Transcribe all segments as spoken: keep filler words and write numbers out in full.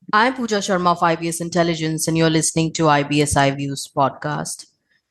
I'm Pooja Sharma of I B S Intelligence, and you're listening to I B S iViews podcast.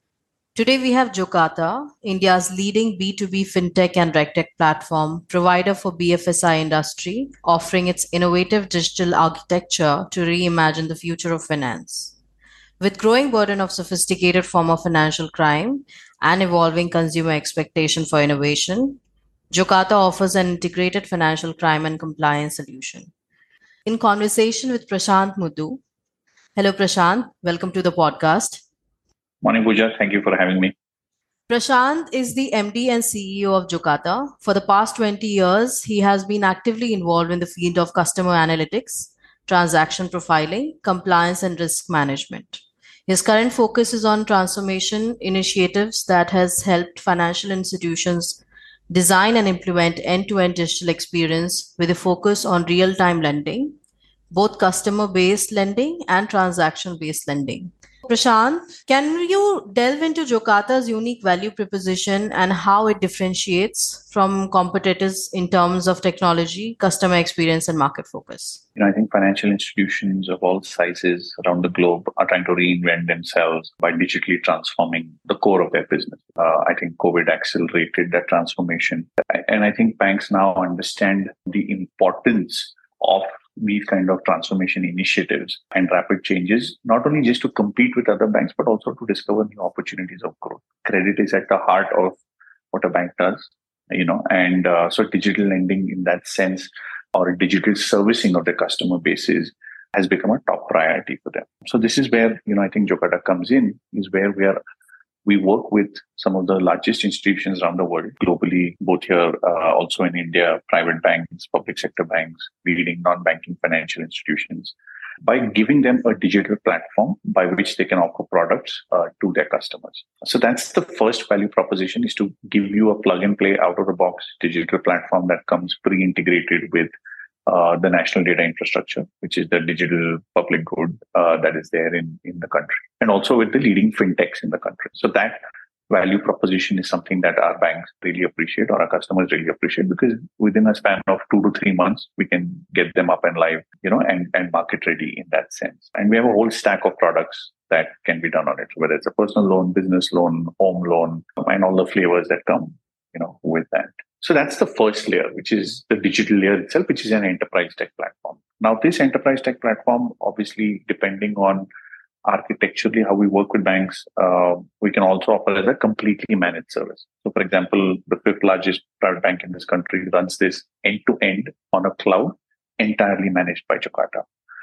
Today we have Jokata, India's leading B two B fintech and regtech platform, provider for B F S I industry, offering its innovative digital architecture to reimagine the future of finance. With growing burden of sophisticated form of financial crime and evolving consumer expectation for innovation, Jokata offers an integrated financial crime and compliance solution. In conversation with Prashant Muddu. Hello, Prashant. Welcome to the podcast. Morning, Pooja. Thank you for having me. Prashant is the M D and C E O of Jokata. For the past twenty years, he has been actively involved in the field of customer analytics, transaction profiling, compliance, and risk management. His current focus is on transformation initiatives that has helped financial institutions design and implement end-to-end digital experience with a focus on real-time lending, both customer-based lending and transaction-based lending. Prashant, can you delve into Jokata's unique value proposition and how it differentiates from competitors in terms of technology, customer experience, and market focus? You know, I think financial institutions of all sizes around the globe are trying to reinvent themselves by digitally transforming the core of their business. Uh, I think COVID accelerated that transformation. And I think banks now understand the importance of these kind of transformation initiatives and rapid changes, not only just to compete with other banks, but also to discover new opportunities of growth. Credit is at the heart of what a bank does, you know, and uh, so digital lending in that sense or digital servicing of the customer bases has become a top priority for them. So this is where, you know, I think Jokata comes in, is where we are we work with some of the largest institutions around the world globally, both here, uh, also in India, private banks, public sector banks, leading non-banking financial institutions, by giving them a digital platform by which they can offer products uh, to their customers. So that's the first value proposition, is to give you a plug and play out of the box digital platform that comes pre-integrated with Uh, the national data infrastructure, which is the digital public good uh, that is there in, in the country, and also with the leading fintechs in the country. So that value proposition is something that our banks really appreciate, or our customers really appreciate, because within a span of two to three months, we can get them up and live, you know, and, and market ready in that sense. And we have a whole stack of products that can be done on it, whether it's a personal loan, business loan, home loan, and all the flavors that come, you know, with that. So that's the first layer, which is the digital layer itself, which is an enterprise tech platform. Now, this enterprise tech platform, obviously, depending on architecturally how we work with banks, uh, we can also offer as a completely managed service. So, for example, the fifth largest private bank in this country runs this end to end on a cloud, entirely managed by Jokata.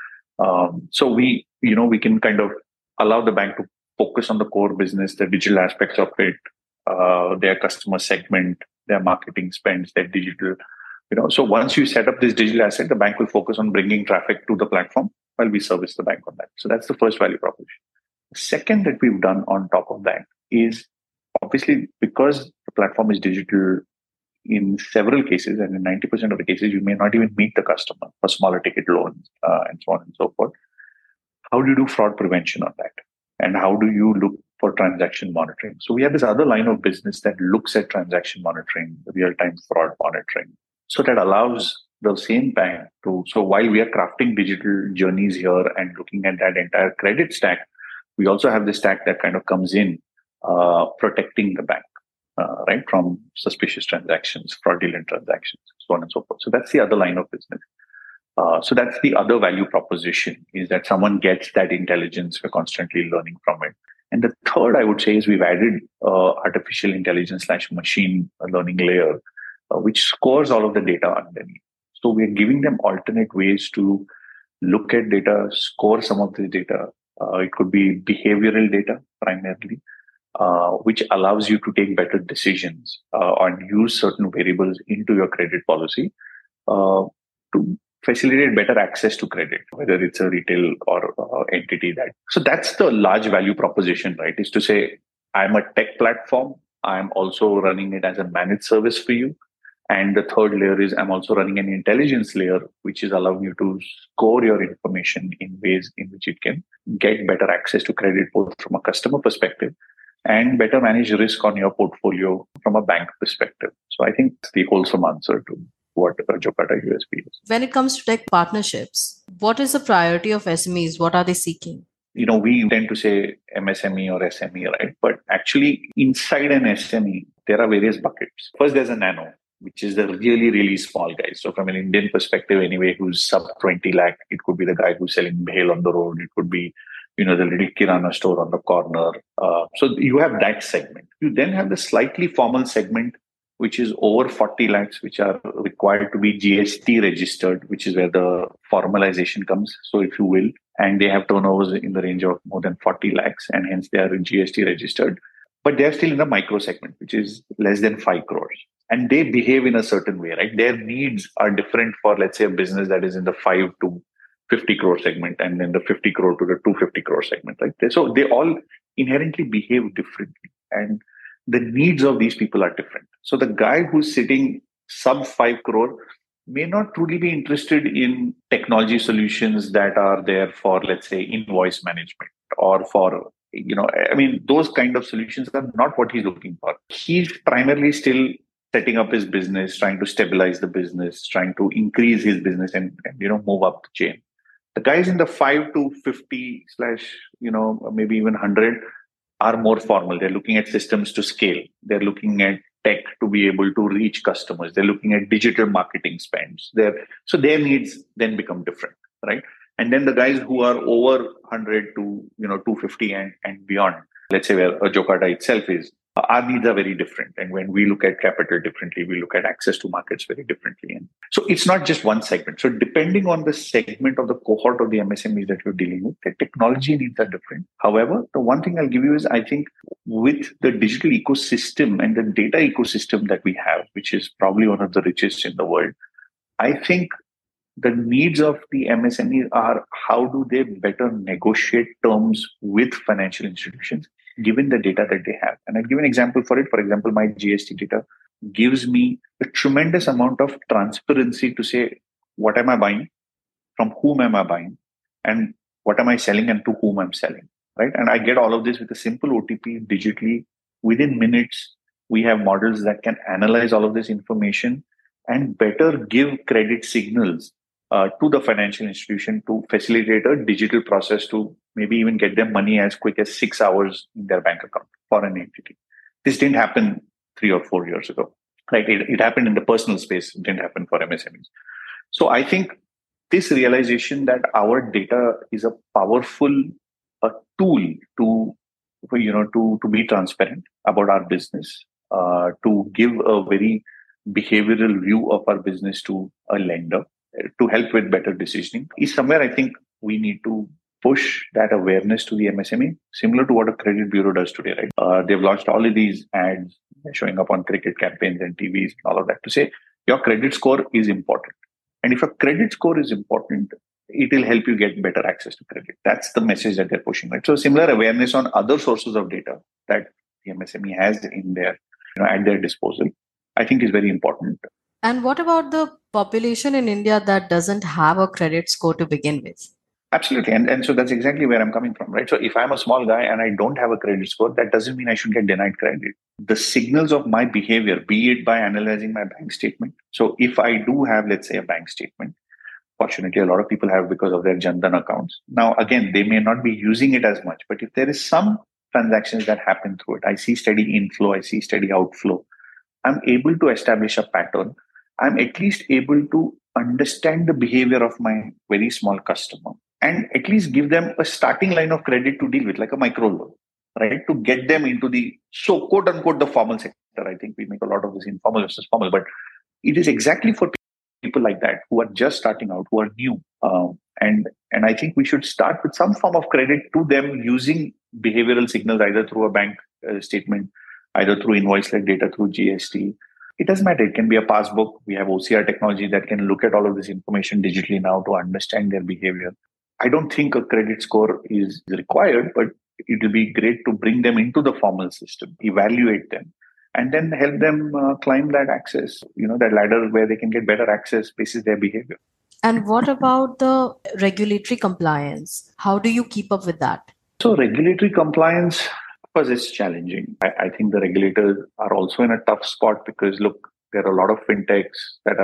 Um, so we, you know, we can kind of allow the bank to focus on the core business, the digital aspects of it, uh, their customer segment, their marketing spends, their digital, you know. So once you set up this digital asset, the bank will focus on bringing traffic to the platform while we service the bank on that. So that's the first value proposition. The second that we've done on top of that is, obviously, because the platform is digital, in several cases, and in ninety percent of the cases, you may not even meet the customer for smaller ticket loans uh, and so on and so forth. How do you do fraud prevention on that? And how do you look for transaction monitoring? So we have this other line of business that looks at transaction monitoring, real-time fraud monitoring. So that allows the same bank to, so while we are crafting digital journeys here and looking at that entire credit stack, we also have the stack that kind of comes in, uh, protecting the bank, uh, right, from suspicious transactions, fraudulent transactions, so on and so forth. So that's the other line of business. Uh, so that's the other value proposition, is that someone gets that intelligence. We're constantly learning from it. And the third, I would say, is we've added uh, artificial intelligence slash machine learning layer, uh, which scores all of the data underneath. So we're giving them alternate ways to look at data, score some of the data. Uh, it could be behavioral data primarily, uh, which allows you to take better decisions uh, and use certain variables into your credit policy uh, to facilitate better access to credit, whether it's a retail or uh, entity. That so that's the large value proposition, right? Is to say, I'm a tech platform. I'm also running it as a managed service for you. And the third layer is I'm also running an intelligence layer, which is allowing you to score your information in ways in which it can get better access to credit, both from a customer perspective and better manage risk on your portfolio from a bank perspective. So I think that's the wholesome answer to what uh, Jokata U S P is. When it comes to tech partnerships, what is the priority of S M Es? What are they seeking? You know, we tend to say M S M E or S M E, right? But actually, inside an S M E, there are various buckets. First, there's a nano, which is the really, really small guys. So from an Indian perspective, anyway, who's sub twenty lakh, it could be the guy who's selling bhel on the road. It could be, you know, the little kirana store on the corner. Uh, so you have that segment. You then have the slightly formal segment, which is over forty lakhs, which are required to be G S T registered, which is where the formalization comes. So if you will, and they have turnovers in the range of more than forty lakhs, and hence they are G S T registered. But they're still in the micro segment, which is less than five crores. And they behave in a certain way, right? Their needs are different for, let's say, a business that is in the five to fifty crore segment, and then the fifty crore to the two hundred fifty crore segment, right? So they all inherently behave differently. And the needs of these people are different. So the guy who's sitting sub five crore may not truly be interested in technology solutions that are there for, let's say, invoice management or for, you know, I mean, those kind of solutions are not what he's looking for. He's primarily still setting up his business, trying to stabilize the business, trying to increase his business and, and you know, move up the chain. The guys in the five to fifty slash, you know, maybe even one hundred are more formal. They're looking at systems to scale. They're looking at tech to be able to reach customers. They're looking at digital marketing spends. They're, so their needs then become different, right? And then the guys who are over one hundred to, you know, two hundred fifty and, and beyond, let's say where a Jokata itself is, our needs are very different. And when we look at capital differently, we look at access to markets very differently. And so it's not just one segment. So depending on the segment of the cohort of the M S M Es that you're dealing with, the technology needs are different. However, the one thing I'll give you is I think with the digital ecosystem and the data ecosystem that we have, which is probably one of the richest in the world, I think the needs of the M S M Es are how do they better negotiate terms with financial institutions given the data that they have. And I'll give an example for it. For example, my G S T data gives me a tremendous amount of transparency to say, what am I buying? From whom am I buying? And what am I selling and to whom I'm selling, right? And I get all of this with a simple O T P digitally. Within minutes, we have models that can analyze all of this information and better give credit signals uh, to the financial institution to facilitate a digital process to maybe even get them money as quick as six hours in their bank account for an entity. This didn't happen three or four years ago, right? It, it happened in the personal space. It didn't happen for M S M Es. So I think this realization that our data is a powerful a tool to, you know, to, to be transparent about our business, uh, to give a very behavioral view of our business to a lender, to help with better decisioning, is somewhere I think we need to push that awareness to the M S M E, similar to what a credit bureau does today, right? Uh, they've launched all of these ads showing up on cricket campaigns and T Vs and all of that to say your credit score is important. And if a credit score is important, it will help you get better access to credit. That's the message that they're pushing, right? So similar awareness on other sources of data that the M S M E has in their, you know, at their disposal, I think is very important. And what about the population in India that doesn't have a credit score to begin with? Absolutely. And, and so that's exactly where I'm coming from, right? So if I'm a small guy and I don't have a credit score, that doesn't mean I should get denied credit. The signals of my behavior, be it by analyzing my bank statement. So if I do have, let's say, a bank statement, fortunately, a lot of people have because of their Jan Dhan accounts. Now, again, they may not be using it as much, but if there is some transactions that happen through it, I see steady inflow, I see steady outflow, I'm able to establish a pattern. I'm at least able to understand the behavior of my very small customer and at least give them a starting line of credit to deal with, like a micro loan, right? To get them into the, so quote unquote, the formal sector. I think we make a lot of this informal versus formal, but it is exactly for people like that who are just starting out, who are new. Um, and, and I think we should start with some form of credit to them using behavioral signals, either through a bank uh, statement, either through invoice-led data, through G S T. It doesn't matter. It can be a passbook. We have O C R technology that can look at all of this information digitally now to understand their behavior. I don't think a credit score is required, but it will be great to bring them into the formal system, evaluate them, and then help them uh, climb that access, you know, that ladder where they can get better access basis their behavior. And what about the regulatory compliance? How do you keep up with that? So regulatory compliance, of course, is challenging. I, I think the regulators are also in a tough spot because, look, there are a lot of fintechs that are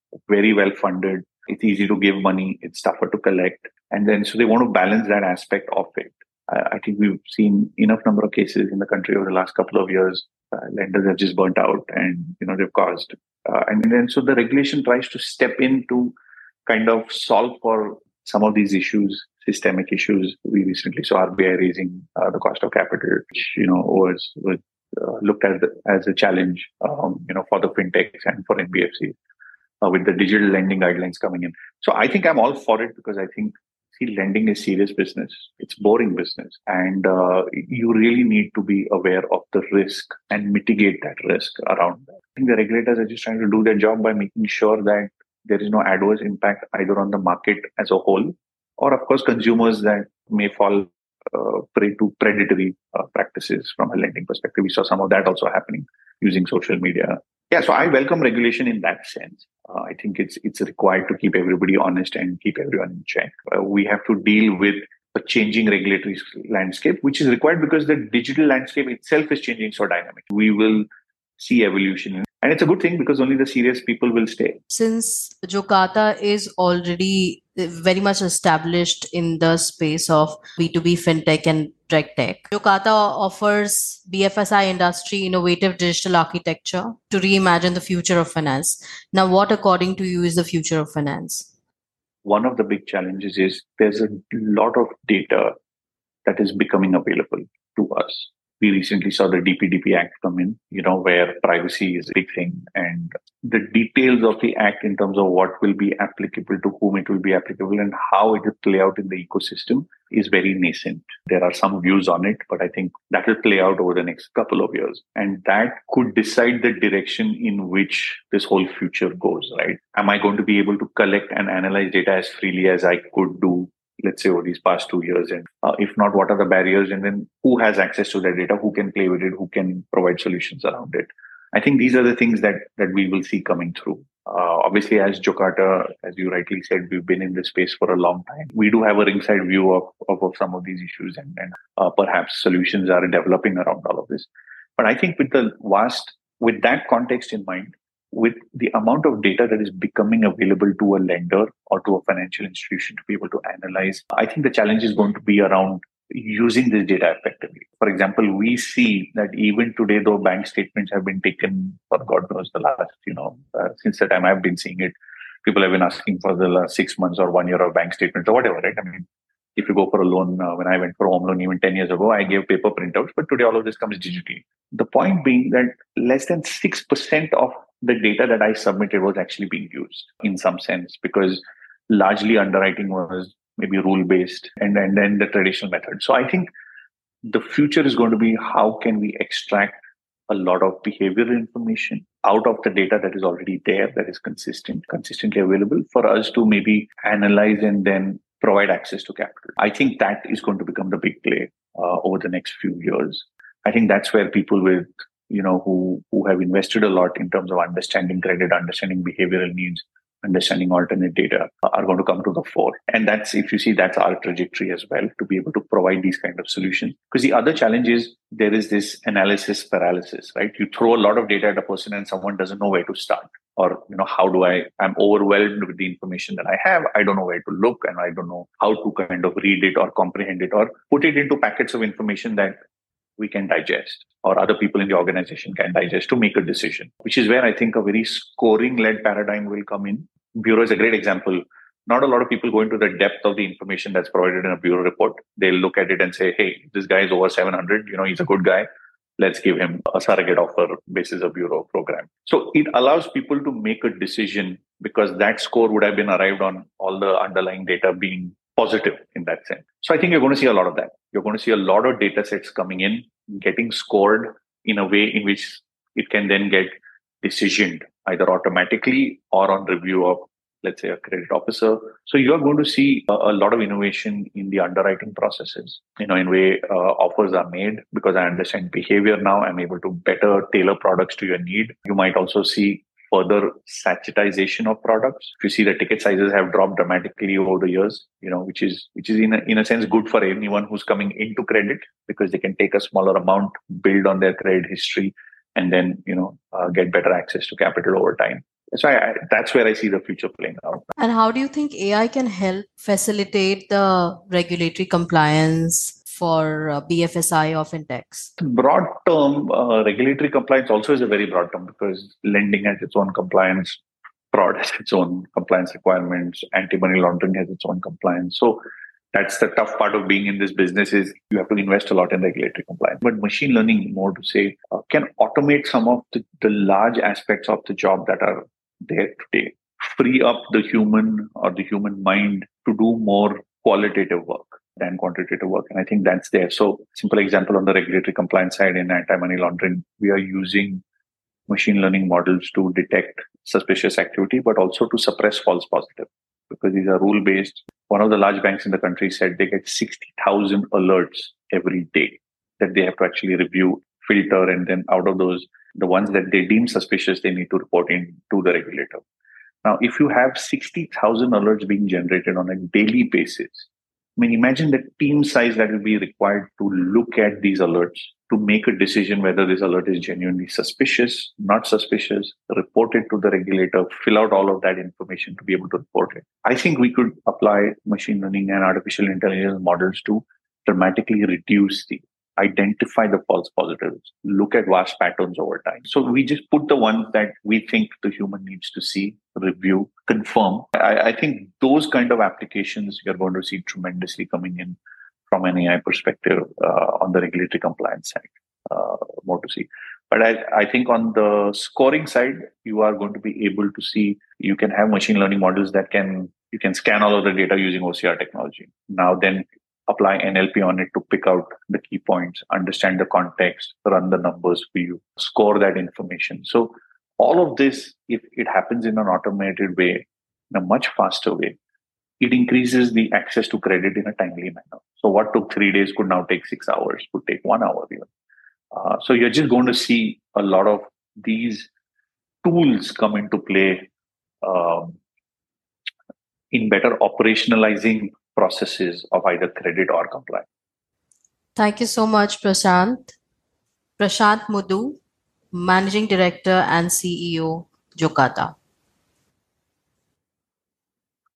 very well funded. It's easy to give money. It's tougher to collect. And then, so they want to balance that aspect of it. I, I think we've seen enough number of cases in the country over the last couple of years. Uh, lenders have just burnt out and, you know, they've caused. Uh, and then, so the regulation tries to step in to kind of solve for some of these issues, systemic issues. We recently saw R B I raising uh, the cost of capital, which, you know, was, was uh, looked at the, as a challenge, um, you know, for the fintechs and for N B F Cs. Uh, with the digital lending guidelines coming in. So I think I'm all for it because I think, see, lending is serious business. It's boring business. And uh, you really need to be aware of the risk and mitigate that risk around that. I think the regulators are just trying to do their job by making sure that there is no adverse impact either on the market as a whole, or of course, consumers that may fall uh, prey to predatory uh, practices from a lending perspective. We saw some of that also happening using social media. Yeah, so I welcome regulation in that sense. Uh, I think it's it's required to keep everybody honest and keep everyone in check. Uh, we have to deal with a changing regulatory landscape, which is required because the digital landscape itself is changing so dynamic. We will see evolution. And it's a good thing because only the serious people will stay. Since Jokata is already very much established in the space of B two B fintech and RegTech, Jokata offers B F S I industry innovative digital architecture to reimagine the future of finance. Now, what according to you is the future of finance? One of the big challenges is there's a lot of data that is becoming available to us. We recently saw the D P D P Act come in, you know, where privacy is a big thing. And the details of the act in terms of what will be applicable to whom it will be applicable and how it will play out in the ecosystem is very nascent. There are some views on it, but I think that will play out over the next couple of years. And that could decide the direction in which this whole future goes, right? Am I going to be able to collect and analyze data as freely as I could do, let's say, over these past two years? And uh, if not, what are the barriers? And then who has access to that data? Who can play with it? Who can provide solutions around it? I think these are the things that, that we will see coming through. Uh, obviously, as Jokata, as you rightly said, we've been in this space for a long time. We do have a ringside view of, of, of some of these issues, and, and uh, perhaps solutions are developing around all of this. But I think with the vast, with that context in mind, with the amount of data that is becoming available to a lender or to a financial institution to be able to analyze, I think the challenge is going to be around using this data effectively. For example, we see that even today, though bank statements have been taken for God knows the last, you know, uh, since the time I've been seeing it, people have been asking for the last six months or one year of bank statements or whatever, right? I mean, if you go for a loan, uh, when I went for a home loan even ten years ago, I gave paper printouts, but today all of this comes digitally. The point being that less than six percent of the data that I submitted was actually being used in some sense, because largely underwriting was maybe rule-based and, and then the traditional method. So I think the future is going to be how can we extract a lot of behavioral information out of the data that is already there, that is consistent, consistently available for us to maybe analyze and then provide access to capital. I think that is going to become the big play uh, over the next few years. I think that's where people with, you know, who, who have invested a lot in terms of understanding credit, understanding behavioral needs, understanding alternate data are going to come to the fore. And that's, if you see, that's our trajectory as well, to be able to provide these kind of solutions. Because the other challenge is there is this analysis paralysis, right? You throw a lot of data at a person and someone doesn't know where to start. Or, you know, how do I, I'm overwhelmed with the information that I have. I don't know where to look and I don't know how to kind of read it or comprehend it or put it into packets of information that we can digest or other people in the organization can digest to make a decision, which is where I think a very scoring-led paradigm will come in. Bureau is a great example. Not a lot of people go into the depth of the information that's provided in a bureau report. They'll look at it and say, hey, this guy is over seven hundred, you know, he's a good guy. Let's give him a surrogate offer basis of bureau program. So it allows people to make a decision because that score would have been arrived on all the underlying data being positive in that sense. So I think you're going to see a lot of that. You're going to see a lot of data sets coming in, getting scored in a way in which it can then get decisioned either automatically or on review of, let's say, a credit officer. So you're going to see a, a lot of innovation in the underwriting processes, you know, in way uh, offers are made because I understand behavior now. I'm able to better tailor products to your need. You might also see further sachetization of products. If you see the ticket sizes have dropped dramatically over the years, you know, which is, which is in a, in a sense good for anyone who's coming into credit because they can take a smaller amount, build on their credit history, and then, you know, uh, get better access to capital over time. So I, I, that's where I see the future playing out. And how do you think A I can help facilitate the regulatory compliance for uh, B F S I of fintechs? Broad term, uh, regulatory compliance also is a very broad term because lending has its own compliance, fraud has its own compliance requirements, anti-money laundering has its own compliance. So that's the tough part of being in this business is you have to invest a lot in regulatory compliance. But machine learning, more to say, uh, can automate some of the, the large aspects of the job that are there today, free up the human or the human mind to do more qualitative work than quantitative work. And I think that's there. So simple example on the regulatory compliance side in anti-money laundering, we are using machine learning models to detect suspicious activity, but also to suppress false positive because these are rule-based. One of the large banks in the country said they get sixty thousand alerts every day that they have to actually review, filter, and then out of those, the ones that they deem suspicious, they need to report in to the regulator. Now, if you have sixty thousand alerts being generated on a daily basis, I mean, imagine the team size that will be required to look at these alerts to make a decision whether this alert is genuinely suspicious, not suspicious, report it to the regulator, fill out all of that information to be able to report it. I think we could apply machine learning and artificial intelligence models to dramatically reduce the identify the false positives, look at vast patterns over time. So we just put the ones that we think the human needs to see, review, confirm. I, I think those kind of applications you're going to see tremendously coming in from an A I perspective uh, on the regulatory compliance side, uh, more to see. But I, I think on the scoring side, you are going to be able to see, you can have machine learning models that can, you can scan all of the data using O C R technology. Now then, apply N L P on it to pick out the key points, understand the context, run the numbers for you, score that information. So all of this, if it happens in an automated way, in a much faster way, it increases the access to credit in a timely manner. So what took three days could now take six hours, could take one hour even. Uh, so you're just going to see a lot of these tools come into play um, in better operationalizing processes of either credit or compliance. Thank you so much, Prashant. Prashant Muddu, Managing Director and C E O, Jokata.